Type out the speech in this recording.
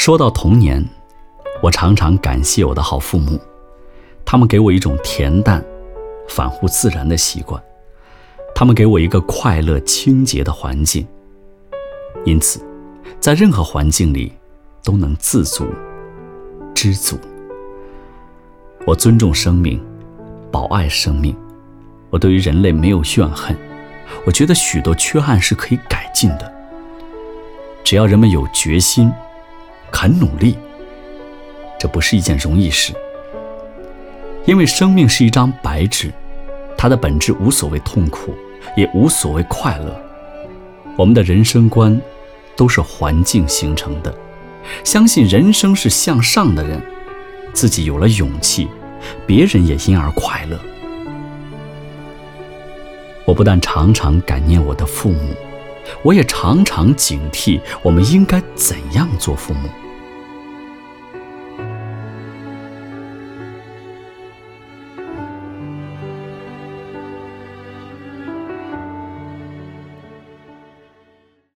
说到童年，我常常感谢我的好父母，他们给我一种恬淡、反乎自然的习惯，他们给我一个快乐、清洁的环境，因此，在任何环境里都能自足、知足。我尊重生命，保爱生命，我对于人类没有怨恨，我觉得许多缺憾是可以改进的。只要人们有决心，肯努力，这不是一件容易事。因为生命是一张白纸，它的本质无所谓痛苦，也无所谓快乐。我们的人生观都是环境形成的，相信人生是向上的人，自己有了勇气，别人也因而快乐。我不但常常感念我的父母，我也常常警惕我们应该怎样做父母。